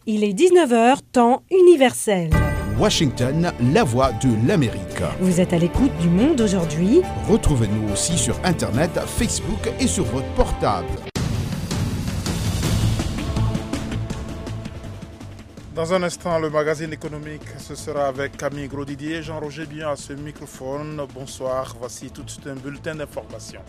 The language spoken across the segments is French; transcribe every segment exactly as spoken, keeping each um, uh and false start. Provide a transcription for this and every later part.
Il est dix-neuf heures, temps universel. Washington, la voix de l'Amérique. Vous êtes à l'écoute du Monde aujourd'hui. Retrouvez-nous aussi sur Internet, Facebook et sur votre portable. Dans un instant, le magazine économique, ce sera avec Camille Grosdidier et Jean-Roger Bion à ce microphone. Bonsoir, voici tout de suite un bulletin d'information.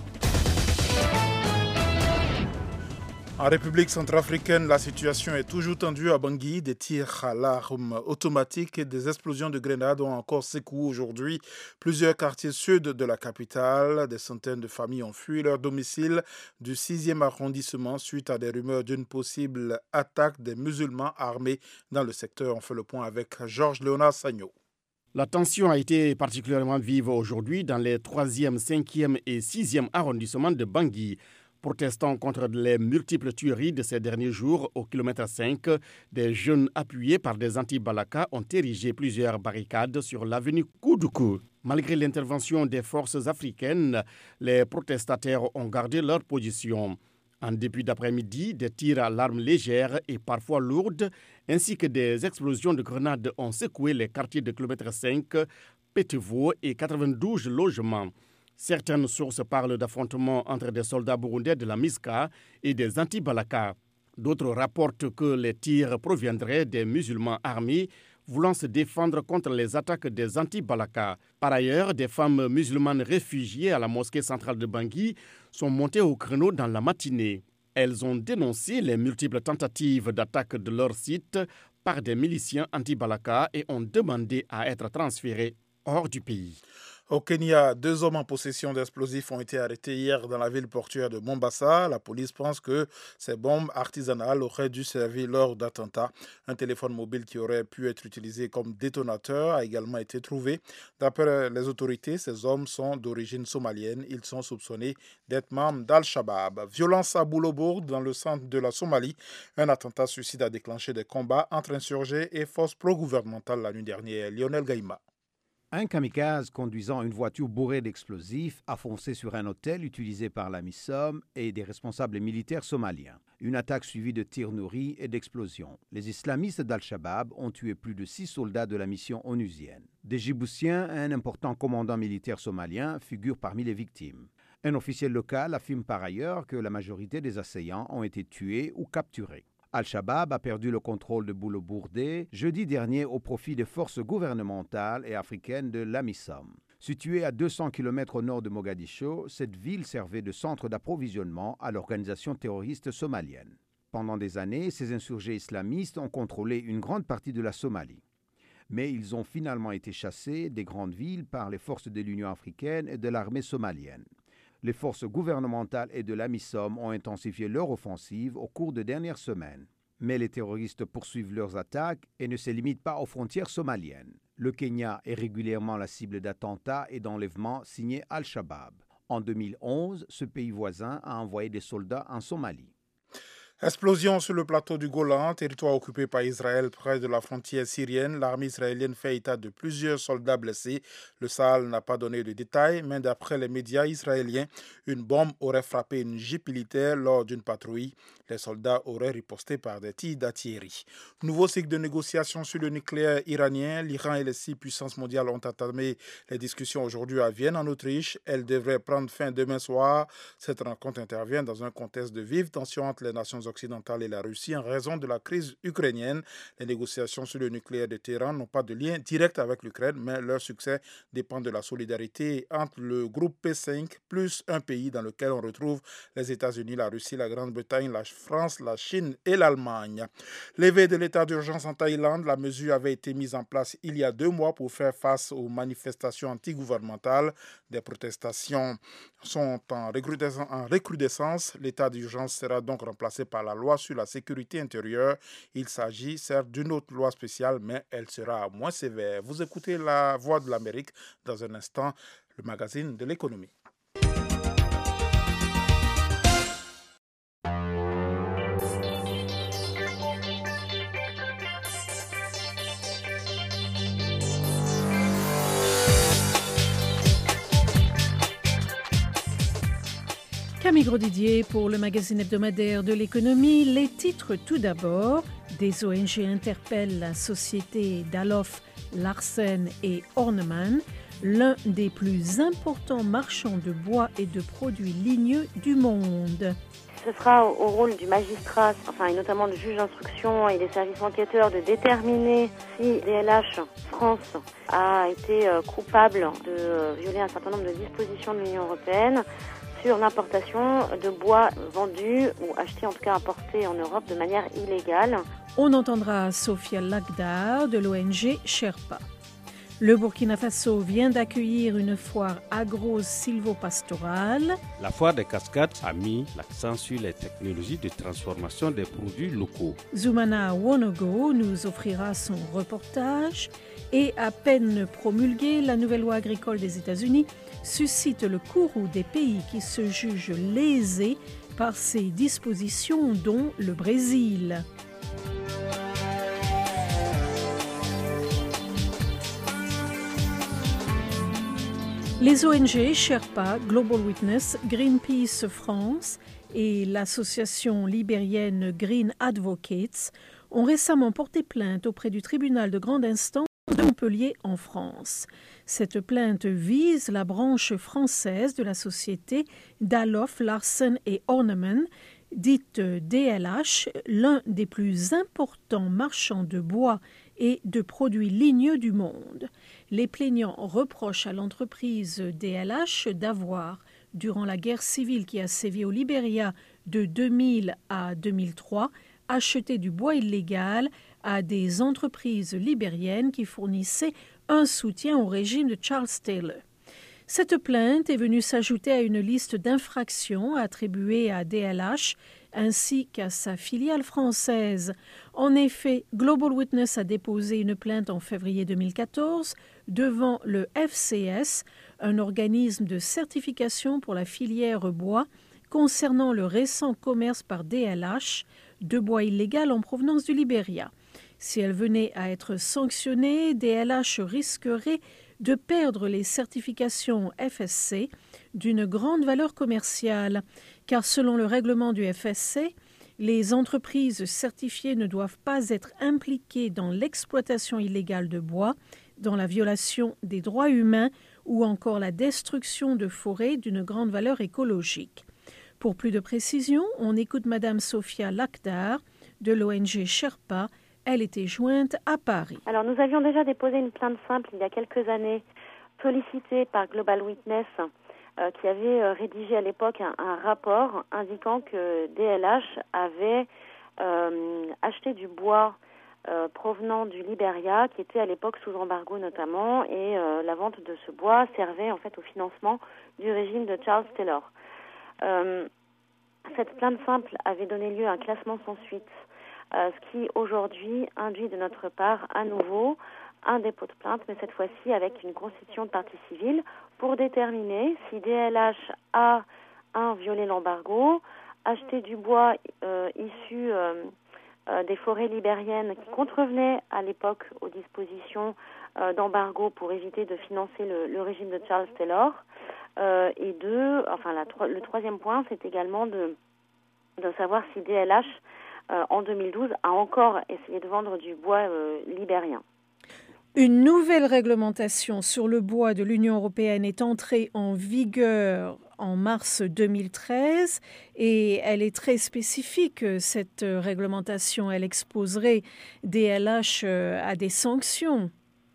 En République centrafricaine, la situation est toujours tendue à Bangui. Des tirs à l'arme automatique et des explosions de grenades ont encore secoué aujourd'hui plusieurs quartiers sud de la capitale. Des centaines de familles ont fui leur domicile du sixième arrondissement suite à des rumeurs d'une possible attaque des musulmans armés dans le secteur. On fait le point avec Georges Léonard Sagno. La tension a été particulièrement vive aujourd'hui dans les troisième, cinquième et sixième arrondissements de Bangui. Protestant contre les multiples tueries de ces derniers jours au kilomètre cinq, des jeunes appuyés par des anti-Balaka ont érigé plusieurs barricades sur l'avenue Koudoukou. Malgré l'intervention des forces africaines, les protestataires ont gardé leur position. En début d'après-midi, des tirs à l'arme légère et parfois lourde, ainsi que des explosions de grenades ont secoué les quartiers de kilomètre cinq, Péteveau et quatre-vingt-douze logements. Certaines sources parlent d'affrontements entre des soldats burundais de la MISCA et des anti-Balaka. D'autres rapportent que les tirs proviendraient des musulmans armés voulant se défendre contre les attaques des anti-Balaka. Par ailleurs, des femmes musulmanes réfugiées à la mosquée centrale de Bangui sont montées au créneau dans la matinée. Elles ont dénoncé les multiples tentatives d'attaque de leur site par des miliciens anti-Balaka et ont demandé à être transférées hors du pays. Au Kenya, deux hommes en possession d'explosifs ont été arrêtés hier dans la ville portuaire de Mombasa. La police pense que ces bombes artisanales auraient dû servir lors d'attentats. Un téléphone mobile qui aurait pu être utilisé comme détonateur a également été trouvé. D'après les autorités, ces hommes sont d'origine somalienne. Ils sont soupçonnés d'être membres d'Al-Shabaab. Violence à Boulobourg, dans le centre de la Somalie. Un attentat suicide a déclenché des combats entre insurgés et forces pro-gouvernementales la nuit dernière. Lionel Gaïma. Un kamikaze conduisant une voiture bourrée d'explosifs a foncé sur un hôtel utilisé par la MISOM et des responsables militaires somaliens. Une attaque suivie de tirs nourris et d'explosions. Les islamistes d'Al-Shabaab ont tué plus de six soldats de la mission onusienne. Des Djiboutiens et un important commandant militaire somalien figurent parmi les victimes. Un officiel local affirme par ailleurs que la majorité des assaillants ont été tués ou capturés. Al-Shabaab a perdu le contrôle de Boulobourdé jeudi dernier au profit des forces gouvernementales et africaines de l'AMISOM. Située à deux cents kilomètres au nord de Mogadiscio, cette ville servait de centre d'approvisionnement à l'organisation terroriste somalienne. Pendant des années, ces insurgés islamistes ont contrôlé une grande partie de la Somalie. Mais ils ont finalement été chassés des grandes villes par les forces de l'Union africaine et de l'armée somalienne. Les forces gouvernementales et de l'AMISOM ont intensifié leur offensive au cours des dernières semaines. Mais les terroristes poursuivent leurs attaques et ne se limitent pas aux frontières somaliennes. Le Kenya est régulièrement la cible d'attentats et d'enlèvements signés Al-Shabaab. En deux mille onze, ce pays voisin a envoyé des soldats en Somalie. Explosion sur le plateau du Golan, territoire occupé par Israël près de la frontière syrienne. L'armée israélienne fait état de plusieurs soldats blessés. Le Sahel n'a pas donné de détails, mais d'après les médias israéliens, une bombe aurait frappé une jeep militaire lors d'une patrouille. Les soldats auraient riposté par des tirs d'artillerie. Nouveau cycle de négociations sur le nucléaire iranien. L'Iran et les six puissances mondiales ont entamé les discussions aujourd'hui à Vienne, en Autriche. Elles devraient prendre fin demain soir. Cette rencontre intervient dans un contexte de vives tensions entre les nations occidentale et la Russie en raison de la crise ukrainienne. Les négociations sur le nucléaire de Téhéran n'ont pas de lien direct avec l'Ukraine, mais leur succès dépend de la solidarité entre le groupe P cinq plus un pays dans lequel on retrouve les États-Unis, la Russie, la Grande-Bretagne, la France, la Chine et l'Allemagne. Levée de l'état d'urgence en Thaïlande, la mesure avait été mise en place il y a deux mois pour faire face aux manifestations antigouvernementales. Des protestations sont en recrudescence. L'état d'urgence sera donc remplacé par la loi sur la sécurité intérieure. Il s'agit certes d'une autre loi spéciale, mais elle sera moins sévère. Vous écoutez La Voix de l'Amérique. Dans un instant, le magazine de l'économie. Camille Migros Didier pour le magazine hebdomadaire de l'économie. Les titres tout d'abord. Des O N G interpellent la société Daloff, Larsen et Horneman, l'un des plus importants marchands de bois et de produits ligneux du monde. Ce sera au rôle du magistrat, enfin et notamment du juge d'instruction et des services enquêteurs de déterminer si D L H France a été coupable de violer un certain nombre de dispositions de l'Union européenne sur l'importation de bois vendus ou achetés, en tout cas importés en Europe de manière illégale. On entendra Sophia Lakhdar de l'O N G Sherpa. Le Burkina Faso vient d'accueillir une foire agro-silvopastorale. La foire des cascades a mis l'accent sur les technologies de transformation des produits locaux. Zoumana Wonogo nous offrira son reportage. Et à peine promulguée, la nouvelle loi agricole des États-Unis suscite le courroux des pays qui se jugent lésés par ces dispositions, dont le Brésil. Les O N G Sherpa, Global Witness, Greenpeace France et l'association libérienne Green Advocates ont récemment porté plainte auprès du tribunal de grande instance de Montpellier en France. Cette plainte vise la branche française de la société Daloff, Larsen et Horneman, dite D L H, l'un des plus importants marchands de bois et de produits ligneux du monde. Les plaignants reprochent à l'entreprise D L H d'avoir, durant la guerre civile qui a sévi au Libéria de deux mille à deux mille trois, acheté du bois illégal à des entreprises libériennes qui fournissaient un soutien au régime de Charles Taylor. Cette plainte est venue s'ajouter à une liste d'infractions attribuées à D L H ainsi qu'à sa filiale française. En effet, Global Witness a déposé une plainte en février deux mille quatorze devant le F C S, un organisme de certification pour la filière bois, concernant le récent commerce par D L H de bois illégal en provenance du Libéria. Si elle venait à être sanctionnée, D L H risquerait de perdre les certifications F S C d'une grande valeur commerciale, car selon le règlement du F S C, les entreprises certifiées ne doivent pas être impliquées dans l'exploitation illégale de bois, dans la violation des droits humains ou encore la destruction de forêts d'une grande valeur écologique. Pour plus de précision, on écoute Madame Sophia Lakhdar de l'O N G Sherpa. Elle était jointe à Paris. Alors nous avions déjà déposé une plainte simple il y a quelques années, sollicitée par Global Witness, euh, qui avait euh, rédigé à l'époque un, un rapport indiquant que D L H avait euh, acheté du bois euh, provenant du Libéria, qui était à l'époque sous embargo notamment, et euh, la vente de ce bois servait en fait au financement du régime de Charles Taylor. Euh, cette plainte simple avait donné lieu à un classement sans suite. Euh, ce qui aujourd'hui induit de notre part à nouveau un dépôt de plainte, mais cette fois-ci avec une constitution de partie civile pour déterminer si D L H a, un, violé l'embargo, acheté du bois euh, issu euh, euh, des forêts libériennes qui contrevenaient à l'époque aux dispositions euh, d'embargo pour éviter de financer le, le régime de Charles Taylor. Euh, et deux, enfin la, le troisième point, c'est également de, de savoir si D L H Euh, en deux mille douze, a encore essayé de vendre du bois euh, libérien. Une nouvelle réglementation sur le bois de l'Union européenne est entrée en vigueur en mars deux mille treize et elle est très spécifique, cette réglementation. Elle exposerait D L H à des sanctions.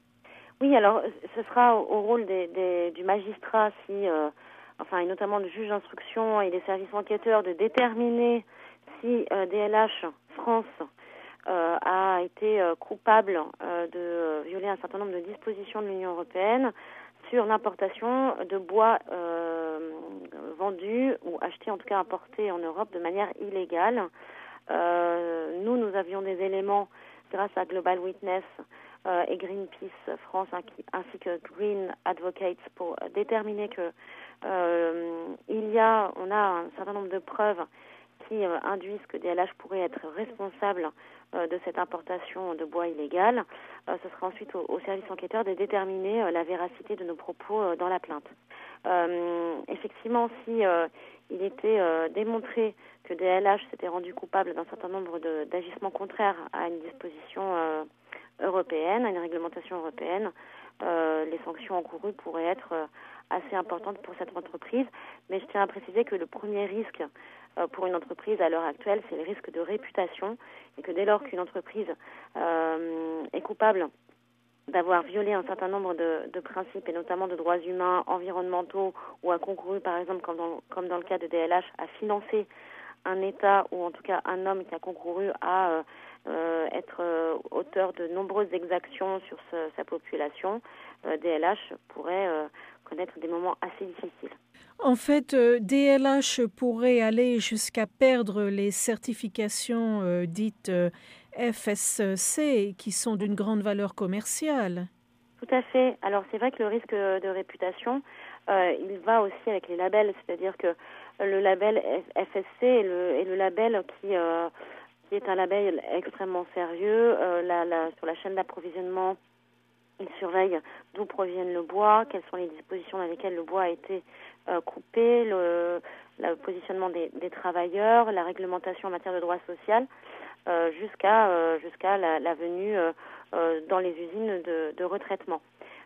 Oui, alors ce sera au rôle des, des, du magistrat, si, euh, enfin, et notamment du juge d'instruction et des services enquêteurs, de déterminer si euh, D L H France euh, a été euh, coupable euh, de euh, violer un certain nombre de dispositions de l'Union européenne sur l'importation de bois euh, vendus ou achetés, en tout cas importés en Europe de manière illégale. Euh, nous, nous avions des éléments grâce à Global Witness euh, et Greenpeace France ainsi que Green Advocates pour déterminer que euh, il y a, on a un certain nombre de preuves qui euh, induisent que D L H pourrait être responsable euh, de cette importation de bois illégal. Euh, ce sera ensuite au, au service enquêteur de déterminer euh, la véracité de nos propos euh, dans la plainte. Euh, effectivement, si euh, il était euh, démontré que D L H s'était rendu coupable d'un certain nombre de, d'agissements contraires à une disposition euh, européenne, à une réglementation européenne, euh, les sanctions encourues pourraient être euh, assez importantes pour cette entreprise. Mais je tiens à préciser que le premier risque euh, pour une entreprise à l'heure actuelle, c'est le risque de réputation, et que dès lors qu'une entreprise euh, est coupable d'avoir violé un certain nombre de, de principes, et notamment de droits humains, environnementaux, ou a concouru, par exemple, comme dans, comme dans le cas de D L H, à financer un État, ou en tout cas un homme qui a concouru à euh, euh, être euh, auteur de nombreuses exactions sur ce, sa population, euh, D L H pourrait euh, connaître des moments assez difficiles. En fait, euh, D L H pourrait aller jusqu'à perdre les certifications euh, dites euh, F S C, qui sont d'une grande valeur commerciale. Tout à fait. Alors c'est vrai que le risque de réputation, euh, il va aussi avec les labels, c'est-à-dire que le label F S C est le, est le label qui, euh, qui est un label extrêmement sérieux. Euh, la, la, sur la chaîne d'approvisionnement, il surveille d'où provient le bois, quelles sont les dispositions dans lesquelles le bois a été euh, coupé, le, le positionnement des, des travailleurs, la réglementation en matière de droit social, euh, jusqu'à, euh, jusqu'à la, la venue euh, euh, dans les usines de, de retraitement.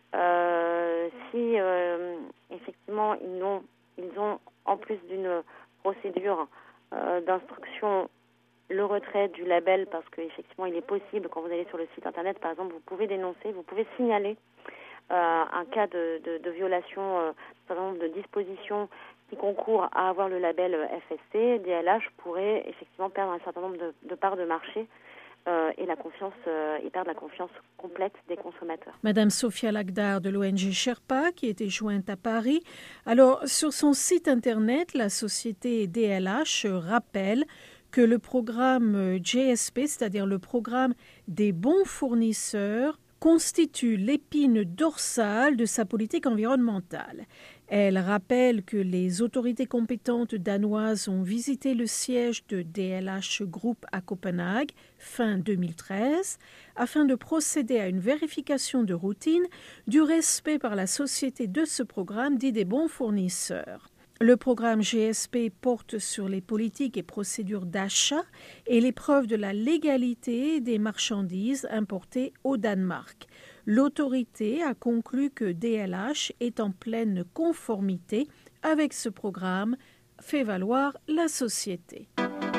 Euh, si euh, effectivement ils ont, ils ont en plus d'une procédure euh, d'instruction le retrait du label, parce qu'effectivement il est possible, quand vous allez sur le site internet par exemple, vous pouvez dénoncer, vous pouvez signaler euh, un cas de, de, de violation euh, d'un certain nombre de dispositions qui concourent à avoir le label F S C. D L H pourrait effectivement perdre un certain nombre de, de parts de marché euh, et la confiance, euh, et perdre la confiance complète des consommateurs. Madame Sophia Lagdar de l'O N G Sherpa, qui était jointe à Paris. Alors, sur son site internet, la société D L H rappelle que le programme G S P, c'est-à-dire le programme des bons fournisseurs, constitue l'épine dorsale de sa politique environnementale. Elle rappelle que les autorités compétentes danoises ont visité le siège de D L H Group à Copenhague fin deux mille treize afin de procéder à une vérification de routine du respect par la société de ce programme dit des bons fournisseurs. Le programme G S P porte sur les politiques et procédures d'achat et les preuves de la légalité des marchandises importées au Danemark. L'autorité a conclu que D L H est en pleine conformité avec ce programme, fait valoir la société.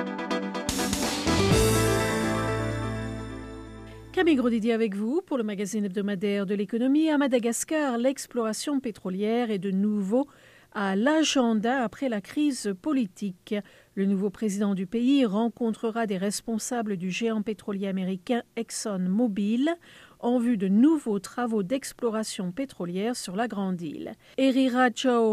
Camille Gros-Didier avec vous pour le magazine hebdomadaire de l'économie. À Madagascar, l'exploration pétrolière est de nouveau à l'agenda après la crise politique. Le nouveau président du pays rencontrera des responsables du géant pétrolier américain ExxonMobil en vue de nouveaux travaux d'exploration pétrolière sur la Grande Île. Erirajao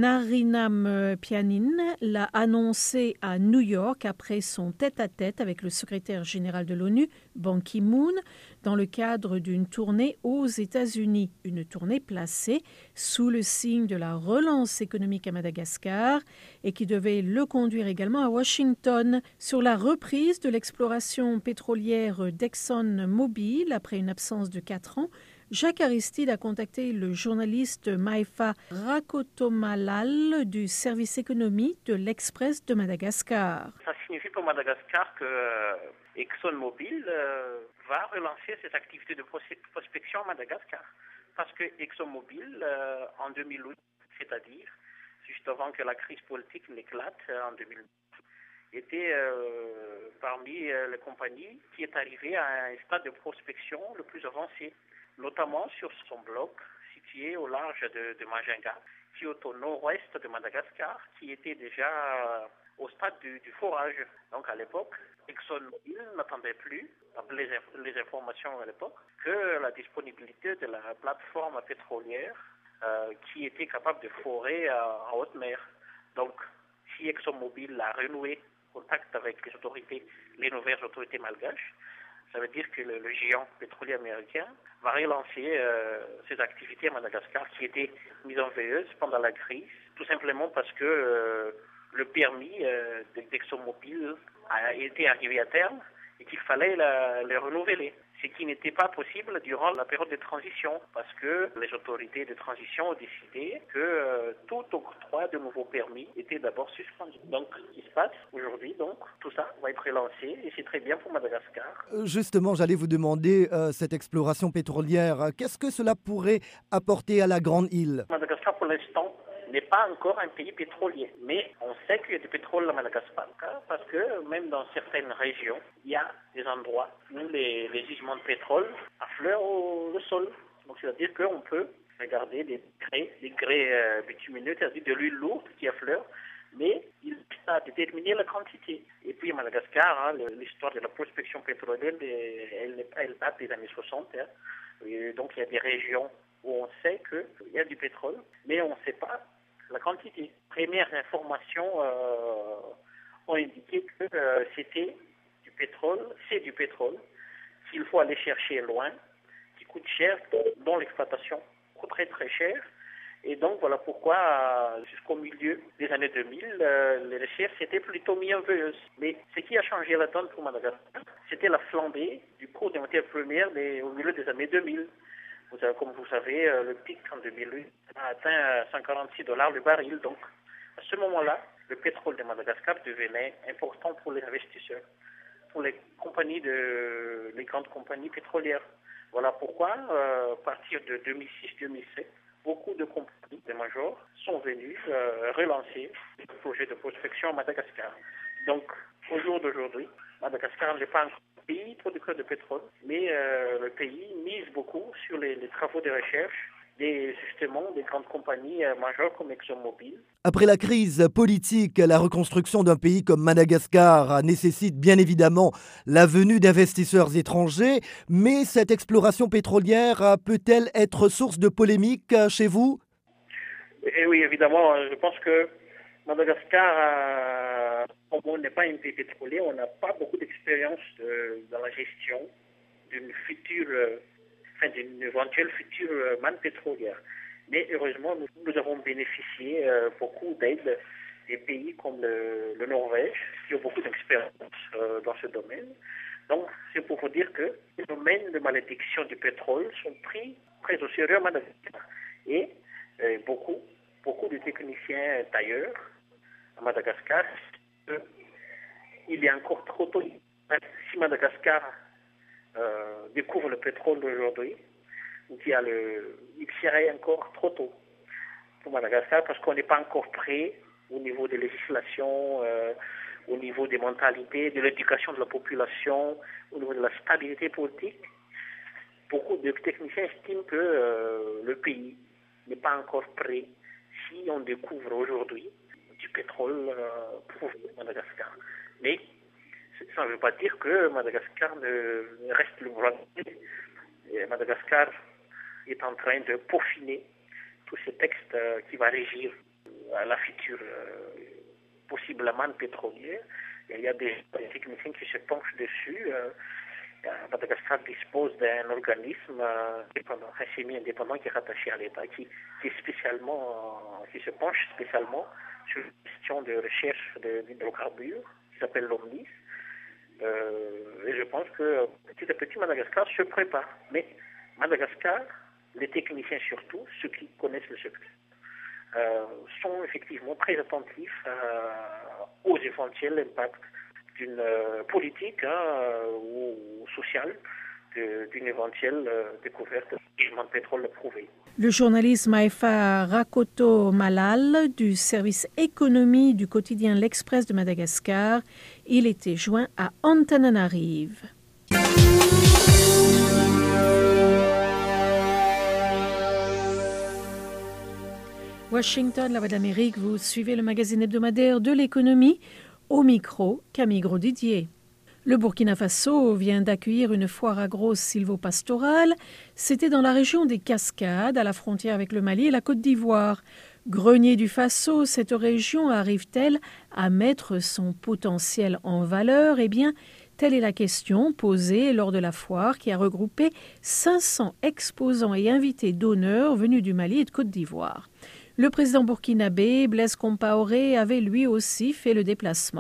Narinampianin l'a annoncé à New York après son tête-à-tête avec le secrétaire général de l'ONU, Ban Ki-moon, dans le cadre d'une tournée aux États-Unis. Une tournée placée sous le signe de la relance économique à Madagascar et qui devait le conduire également à Washington sur la reprise de l'exploration pétrolière d'ExxonMobil après une absence de quatre ans. Jacques Aristide a contacté le journaliste Maïfa Rakotomalal du service économie de l'Express de Madagascar. Ça signifie pour Madagascar que ExxonMobil euh, va relancer ses activités de prospection à Madagascar. Parce que ExxonMobil, euh, en deux mille huit, c'est-à-dire juste avant que la crise politique n'éclate en deux mille huit, était euh, parmi euh, les compagnies qui est arrivée à un stade de prospection le plus avancé, notamment sur son bloc situé au large de, de Majinga, qui est au nord-ouest de Madagascar, qui était déjà euh, au stade du, du forage. Donc à l'époque, ExxonMobil n'attendait plus, les, les informations à l'époque, que la disponibilité de la plateforme pétrolière euh, qui était capable de forer euh, en haute mer. Donc si ExxonMobil a renoué contact avec les autorités, les nouvelles autorités malgaches, ça veut dire que le, le géant pétrolier américain va relancer euh, ses activités à Madagascar qui étaient mises en veilleuse pendant la crise, tout simplement parce que euh, le permis euh, d'ExxonMobil a été arrivé à terme et qu'il fallait la, les renouveler. Ce qui n'était pas possible durant la période de transition, parce que les autorités de transition ont décidé que euh, tout octroi de nouveaux permis était d'abord suspendu. Donc, ce qui se passe aujourd'hui, donc, tout ça va être relancé, et c'est très bien pour Madagascar. Justement, j'allais vous demander, euh, cette exploration pétrolière, qu'est-ce que cela pourrait apporter à la Grande Île ? Madagascar, pour l'instant, n'est pas encore un pays pétrolier. Mais on sait qu'il y a du pétrole à Madagascar parce que même dans certaines régions, il y a des endroits où les, les gisements de pétrole affleurent au, au sol. Donc c'est-à-dire qu'on peut regarder des grès, des grès euh, bitumineux, c'est-à-dire de l'huile lourde qui affleure, mais il a déterminé la quantité. Et puis à Madagascar, hein, l'histoire de la prospection pétrolière, elle, elle date des années soixante. Hein. Et donc il y a des régions où on sait qu'il y a du pétrole, mais on ne sait pas la quantité. Premières informations euh, ont indiqué que euh, c'était du pétrole, c'est du pétrole, qu'il faut aller chercher loin, qui coûte cher, dont l'exploitation coûte très très cher. Et donc voilà pourquoi euh, jusqu'au milieu des années deux mille, euh, les recherches étaient plutôt merveilleuses. Mais ce qui a changé la donne pour Madagascar, c'était la flambée du cours des matières premières des, au milieu des années deux mille. Vous avez, comme vous savez, le pic en deux mille huit a atteint cent quarante-six dollars le baril. Donc, à ce moment-là, le pétrole de Madagascar devenait important pour les investisseurs, pour les compagnies de, les grandes compagnies pétrolières. Voilà pourquoi, euh, à partir de deux mille six deux mille sept, beaucoup de compagnies, des majors, sont venus euh, relancer le projet de prospection à Madagascar. Donc, au jour d'aujourd'hui, Madagascar n'est pas encore un pays producteur de pétrole, mais euh, le pays mise beaucoup sur les, les travaux de recherche des, justement, des grandes compagnies euh, majeures comme ExxonMobil. Après la crise politique, la reconstruction d'un pays comme Madagascar nécessite bien évidemment la venue d'investisseurs étrangers, mais cette exploration pétrolière peut-elle être source de polémique chez vous ? Et oui, évidemment, je pense que Madagascar, euh, comme on n'est pas un pays pétrolier, on n'a pas beaucoup d'expérience de, dans la gestion d'une future, euh, enfin d'une éventuelle future euh, manne pétrolière. Mais heureusement, nous, nous avons bénéficié euh, beaucoup d'aide des pays comme le, le Norvège, qui ont beaucoup d'expérience euh, dans ce domaine. Donc, c'est pour vous dire que les domaines de malédiction du pétrole sont pris très au sérieux à Madagascar. Et euh, beaucoup, beaucoup de techniciens tailleurs à Madagascar, euh, il est encore trop tôt. Si Madagascar euh, découvre le pétrole aujourd'hui, il, y a le, il serait encore trop tôt pour Madagascar parce qu'on n'est pas encore prêt au niveau des législations, euh, au niveau des mentalités, de l'éducation de la population, au niveau de la stabilité politique. Beaucoup de techniciens estiment que euh, le pays n'est pas encore prêt si on découvre aujourd'hui du pétrole euh, pour Madagascar. Mais ça ne veut pas dire que Madagascar ne reste le bras. Madagascar est en train de peaufiner tous ces textes euh, qui va régir euh, la future euh, possible manne pétrolière. Et il y a des, des techniciens qui se penchent dessus. Euh, Madagascar dispose d'un organisme euh, indépendant, un semi-indépendant qui est rattaché à l'État, qui, qui, est spécialement, euh, qui se penche spécialement sur la question de recherche d'hydrocarbures, qui s'appelle l'OMNIS. Euh, et je pense que petit à petit, Madagascar se prépare. Mais Madagascar, les techniciens surtout, ceux qui connaissent le secret, euh, sont effectivement très attentifs euh, aux éventuels impacts d'une euh, politique hein, ou sociale d'une éventuelle euh, découverte de gisement de pétrole prouvé. Le journaliste Maefa Rakoto Malal du service économie du quotidien L'Express de Madagascar, il était joint à Antananarive. Washington, la Voix d'Amérique, vous suivez le magazine hebdomadaire de l'économie. Au micro, Camille Gros-Didier. Le Burkina Faso vient d'accueillir une foire agro-sylvopastorale. C'était dans la région des Cascades, à la frontière avec le Mali et la Côte d'Ivoire. Grenier du Faso, cette région arrive-t-elle à mettre son potentiel en valeur ? Eh bien, telle est la question posée lors de la foire qui a regroupé cinq cents exposants et invités d'honneur venus du Mali et de Côte d'Ivoire. Le président burkinabé, Blaise Compaoré, avait lui aussi fait le déplacement.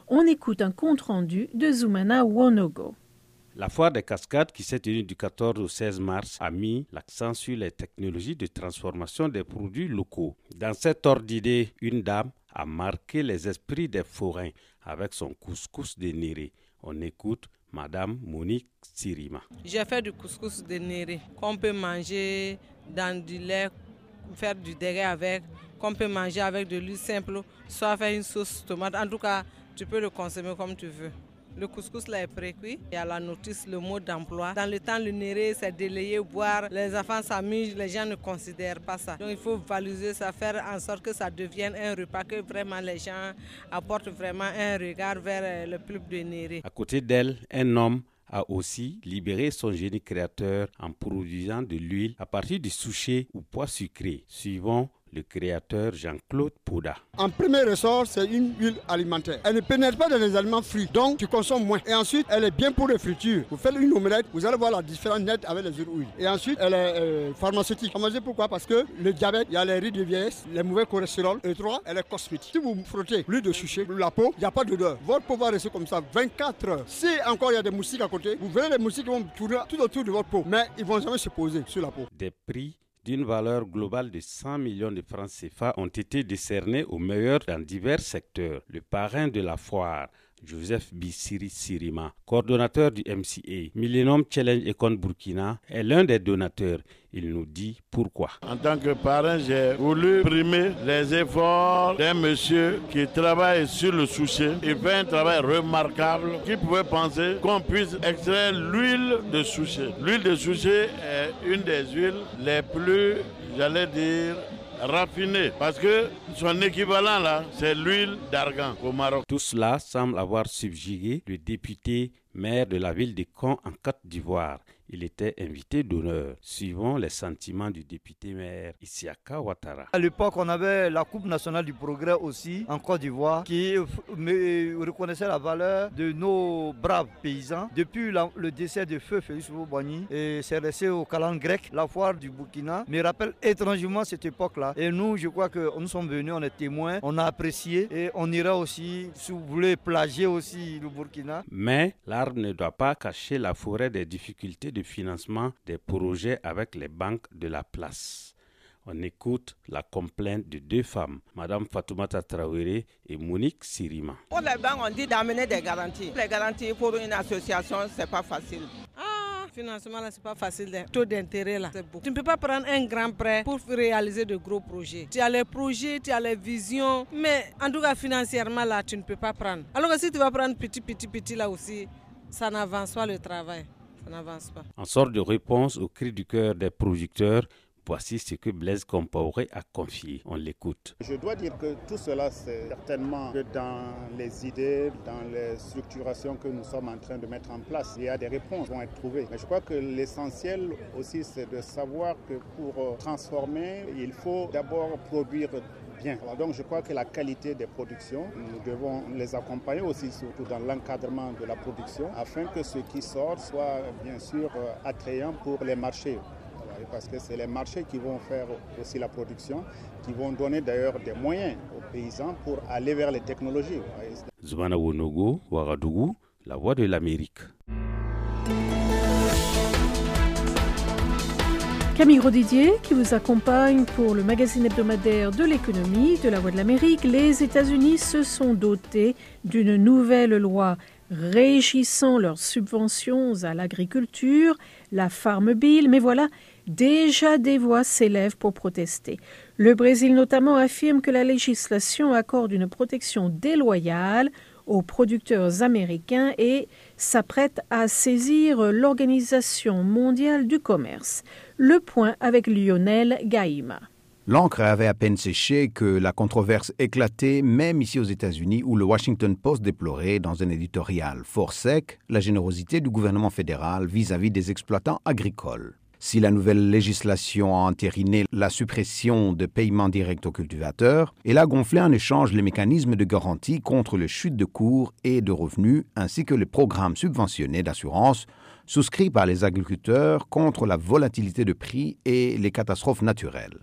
On écoute un compte-rendu de Zoumana Wonogo. La foire des cascades qui s'est tenue du quatorze au seize mars a mis l'accent sur les technologies de transformation des produits locaux. Dans cet ordre d'idée, une dame a marqué les esprits des forains avec son couscous de Néré. On écoute Madame Monique Sirima. J'ai fait du couscous de Néré qu'on peut manger dans du lait, faire du dégué avec, qu'on peut manger avec de l'huile simple, soit faire une sauce tomate. En tout cas, tu peux le consommer comme tu veux. Le couscous là est précuit. Il y a la notice, le mot d'emploi. Dans le temps, le néré, c'est délayer, boire. Les enfants s'amusent, les gens ne considèrent pas ça. Donc il faut valoriser ça, faire en sorte que ça devienne un repas, que vraiment les gens apportent vraiment un regard vers le peuple de Néré. À côté d'elle, un homme a aussi libéré son génie créateur en produisant de l'huile à partir du souchet ou pois sucré, suivant le créateur Jean-Claude Pouda. En premier ressort, c'est une huile alimentaire. Elle ne pénètre pas dans les aliments frits, donc tu consommes moins. Et ensuite, elle est bien pour les fritures. Vous faites une omelette, vous allez voir la différence nette avec les autres huiles. Et ensuite, elle est euh, pharmaceutique. Comment pourquoi? Parce que le diabète, il y a les rides de vieillesse, les mauvais cholestérol. Et trois, elle est cosmétique. Si vous frottez l'huile de souchet, la peau, il n'y a pas d'odeur. Votre peau va rester comme ça vingt-quatre heures. Si encore il y a des moustiques à côté, vous verrez les moustiques qui vont tourner tout autour de votre peau. Mais ils ne vont jamais se poser sur la peau. Des prix d'une valeur globale de cent millions de francs C F A ont été décernés aux meilleurs dans divers secteurs. Le parrain de la foire, Joseph Bissiri Sirima, coordonnateur du M C A, Millennium Challenge Econ Burkina, est l'un des donateurs. Il nous dit pourquoi. En tant que parrain, j'ai voulu primer les efforts d'un monsieur qui travaille sur le souchet. Il fait un travail remarquable. Qui pouvait penser qu'on puisse extraire l'huile de souchet? L'huile de souchet est une des huiles les plus, j'allais dire, raffiné, parce que son équivalent là, c'est l'huile d'argan au Maroc. Tout cela semble avoir subjugué le député maire de la ville de Caen en Côte d'Ivoire. Il était invité d'honneur, suivant les sentiments du député maire Isiaka Ouattara. À l'époque, on avait la Coupe nationale du progrès aussi en Côte d'Ivoire qui reconnaissait la valeur de nos braves paysans. Depuis la, le décès de feu Félix Houphouët-Boigny, et c'est resté au calendrier grec, la foire du Burkina me rappelle étrangement cette époque-là. Et nous, je crois que nous sommes venus, on est témoins, on a apprécié et on ira aussi, si vous voulez, plagier aussi le Burkina. Mais l'arbre ne doit pas cacher la forêt des difficultés de financement des projets avec les banques de la place. On écoute la complainte de deux femmes, Madame Fatoumata Traoré et Monique Sirima. Pour les banques, on dit d'amener des garanties. Les garanties pour une association, c'est pas facile. Ah, financement là, c'est pas facile. Le taux d'intérêt là, c'est beaucoup. Tu ne peux pas prendre un grand prêt pour réaliser de gros projets. Tu as les projets, tu as les visions, mais en tout cas financièrement là, tu ne peux pas prendre. Alors que si tu vas prendre petit, petit, petit là aussi, ça n'avance pas le travail. N'avance pas. En sorte de réponse au cri du cœur des producteurs, voici ce que Blaise Compaoré a confié. On l'écoute. Je dois dire que tout cela, c'est certainement que dans les idées, dans les structurations que nous sommes en train de mettre en place, il y a des réponses qui vont être trouvées. Mais je crois que l'essentiel aussi, c'est de savoir que pour transformer, il faut d'abord produire bien. Alors donc je crois que la qualité des productions, nous devons les accompagner aussi, surtout dans l'encadrement de la production, afin que ce qui sort soit bien sûr attrayant pour les marchés. Parce que c'est les marchés qui vont faire aussi la production, qui vont donner d'ailleurs des moyens aux paysans pour aller vers les technologies. Zoumana Wonogo, Ouagadougou, la voix de l'Amérique. Camille Rodidier qui vous accompagne pour le magazine hebdomadaire de l'économie de la Voix de l'Amérique. Les États-Unis se sont dotés d'une nouvelle loi régissant leurs subventions à l'agriculture, la Farm Bill, mais voilà, déjà des voix s'élèvent pour protester. Le Brésil notamment affirme que la législation accorde une protection déloyale aux producteurs américains et s'apprête à saisir l'Organisation mondiale du commerce. Le point avec Lionel Gaïma. L'encre avait à peine séché que la controverse éclatait, même ici aux États-Unis, où le Washington Post déplorait dans un éditorial fort sec la générosité du gouvernement fédéral vis-à-vis des exploitants agricoles. Si la nouvelle législation a entériné la suppression de paiements directs aux cultivateurs, elle a gonflé en échange les mécanismes de garantie contre les chutes de cours et de revenus, ainsi que les programmes subventionnés d'assurance souscrits par les agriculteurs contre la volatilité de prix et les catastrophes naturelles.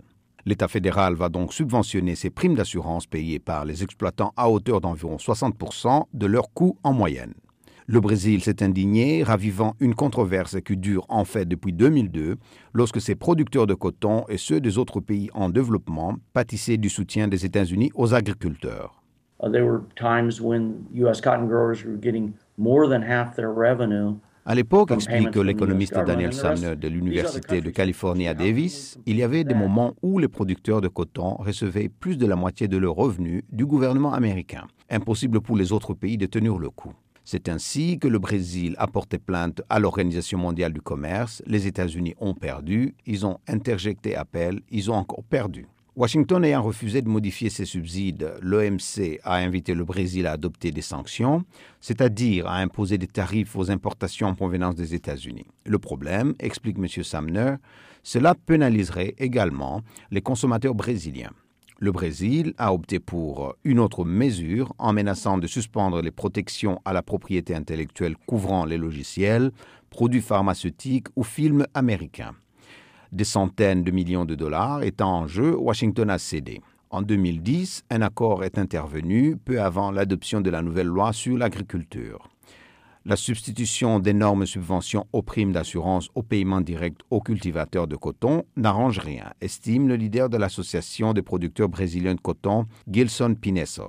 L'État fédéral va donc subventionner ces primes d'assurance payées par les exploitants à hauteur d'environ soixante pour cent de leur coût en moyenne. Le Brésil s'est indigné, ravivant une controverse qui dure en fait depuis deux mille deux, lorsque ses producteurs de coton et ceux des autres pays en développement pâtissaient du soutien des États-Unis aux agriculteurs. Uh, there were times when U S cotton growers were getting more than half their revenue. À l'époque, explique l'économiste Daniel Sumner de l'Université de Californie à Davis, il y avait des moments où les producteurs de coton recevaient plus de la moitié de leurs revenus du gouvernement américain. Impossible pour les autres pays de tenir le coup. C'est ainsi que le Brésil a porté plainte à l'Organisation mondiale du commerce, les États-Unis ont perdu, ils ont interjecté appel, ils ont encore perdu. Washington ayant refusé de modifier ses subsides, l'O M C a invité le Brésil à adopter des sanctions, c'est-à-dire à imposer des tarifs aux importations en provenance des États-Unis. Le problème, explique M. Sumner, cela pénaliserait également les consommateurs brésiliens. Le Brésil a opté pour une autre mesure en menaçant de suspendre les protections à la propriété intellectuelle couvrant les logiciels, produits pharmaceutiques ou films américains. Des centaines de millions de dollars étant en jeu, Washington a cédé. En deux mille dix, un accord est intervenu peu avant l'adoption de la nouvelle loi sur l'agriculture. La substitution d'énormes subventions aux primes d'assurance au paiement direct aux cultivateurs de coton n'arrange rien, estime le leader de l'association des producteurs brésiliens de coton, Gilson Pinesso.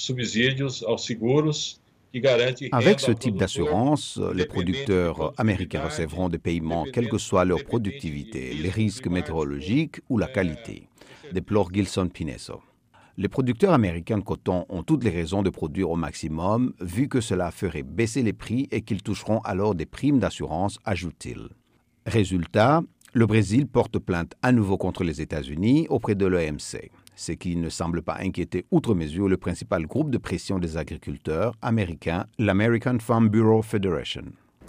Avec ce type d'assurance, les producteurs américains recevront des paiements quelle que soit leur productivité, les risques météorologiques ou la qualité, déplore Gilson Pinesso. Les producteurs américains de coton ont toutes les raisons de produire au maximum, vu que cela ferait baisser les prix et qu'ils toucheront alors des primes d'assurance, ajoute-t-il. Résultat, le Brésil porte plainte à nouveau contre les États-Unis auprès de l'O M C. Ce qui ne semble pas inquiéter outre mesure le principal groupe de pression des agriculteurs américains, l'American Farm Bureau Federation.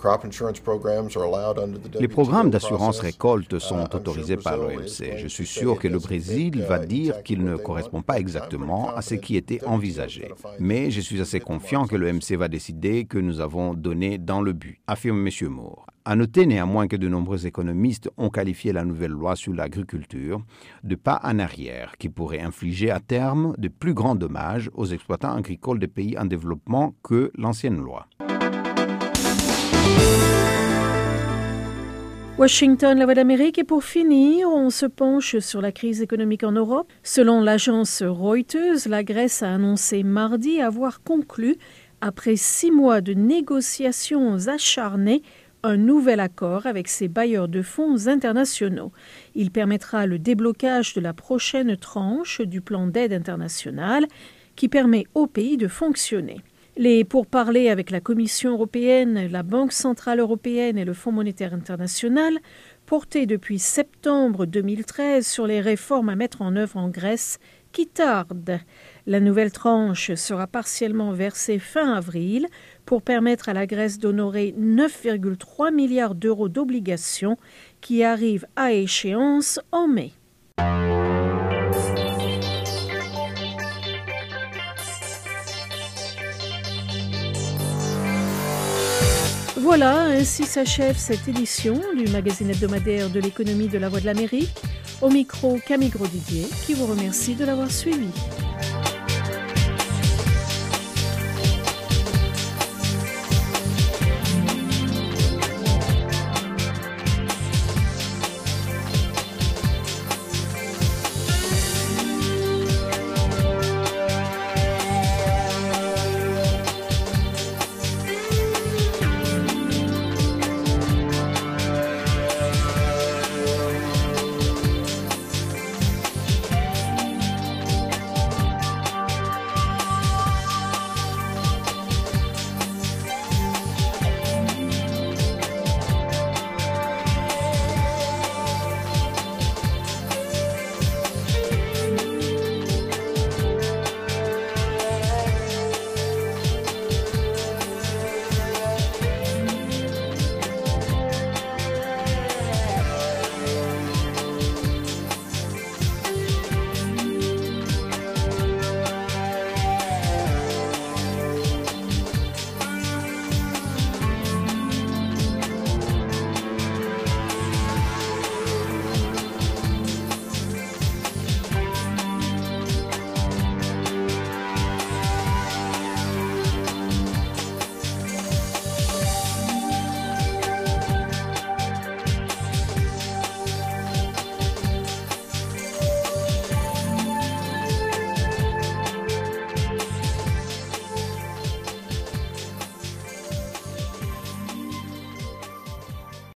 Les programmes d'assurance récolte sont autorisés par l'O M C. Je suis sûr que le Brésil va dire qu'il ne correspond pas exactement à ce qui était envisagé. Mais je suis assez confiant que l'O M C va décider que nous avons donné dans le but, affirme M. Moore. À noter néanmoins que de nombreux économistes ont qualifié la nouvelle loi sur l'agriculture de pas en arrière qui pourrait infliger à terme de plus grands dommages aux exploitants agricoles des pays en développement que l'ancienne loi. Washington, la Voix d'Amérique. Et pour finir, on se penche sur la crise économique en Europe. Selon l'agence Reuters, la Grèce a annoncé mardi avoir conclu, après six mois de négociations acharnées, un nouvel accord avec ses bailleurs de fonds internationaux. Il permettra le déblocage de la prochaine tranche du plan d'aide internationale qui permet au pays de fonctionner. Les pourparlers avec la Commission européenne, la Banque centrale européenne et le Fonds monétaire international, portés depuis septembre deux mille treize sur les réformes à mettre en œuvre en Grèce, qui tardent. La nouvelle tranche sera partiellement versée fin avril pour permettre à la Grèce d'honorer neuf virgule trois milliards d'euros d'obligations qui arrivent à échéance en mai. Voilà, ainsi s'achève cette édition du magazine hebdomadaire de l'économie de la Voix de l'Amérique. Au micro, Camille Grosdidier, qui vous remercie de l'avoir suivi.